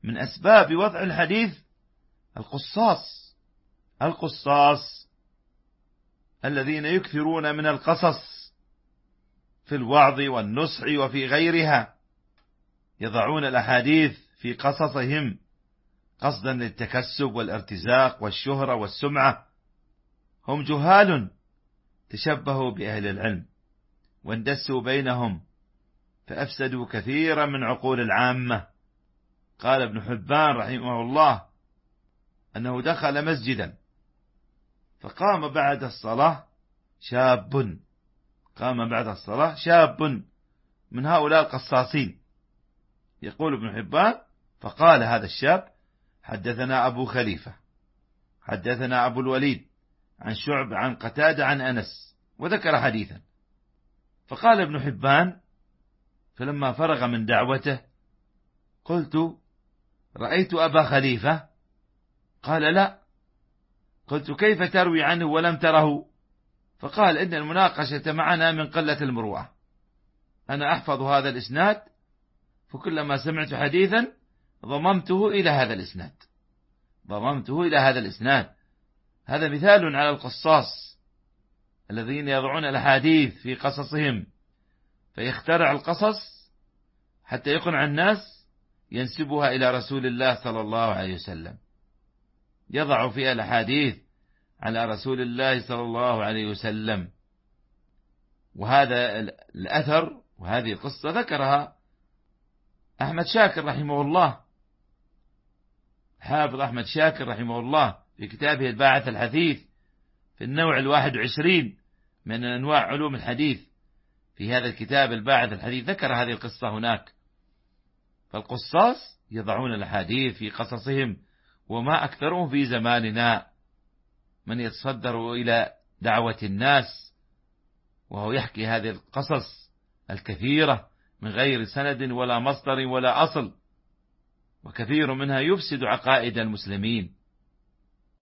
من أسباب وضع الحديث القصاص الذين يكثرون من القصص في الوعظ والنصح وفي غيرها، يضعون الأحاديث في قصصهم قصدا للتكسب والارتزاق والشهرة والسمعة. هم جهال تشبهوا بأهل العلم واندسوا بينهم فأفسدوا كثيرا من عقول العامة. قال ابن حبان رحمه الله أنه دخل مسجدا فقام بعد الصلاة شاب من هؤلاء القصاصين. يقول ابن حبان: فقال هذا الشاب: حدثنا أبو خليفة، حدثنا أبو الوليد عن شعب عن قتادة عن أنس، وذكر حديثا. فقال ابن حبان فلما فرغ من دعوته: قلت: رأيت أبا خليفة؟ قال: لا. قلت: كيف تروي عنه ولم تره؟ فقال: إن المناقشة معنا من قلة المروءة، أنا أحفظ هذا الإسناد، فكلما سمعت حديثا ضممته إلى هذا الإسناد. هذا مثال على القصاص الذين يضعون الأحاديث في قصصهم، فيخترع القصص حتى يقنع الناس ينسبها إلى رسول الله صلى الله عليه وسلم، يضع فيها الأحاديث على رسول الله صلى الله عليه وسلم. وهذا الأثر وهذه القصة ذكرها أحمد شاكر رحمه الله، حافظ أحمد شاكر رحمه الله في كتابه الباعث الحثيث في النوع 21 من أنواع علوم الحديث. في هذا الكتاب الباعث الحثيث ذكر هذه القصة هناك. فالقصاص يضعون الأحاديث في قصصهم، وما أكثرهم في زماننا من يتصدر إلى دعوة الناس وهو يحكي هذه القصص الكثيرة من غير سند ولا مصدر ولا أصل، وكثير منها يفسد عقائد المسلمين.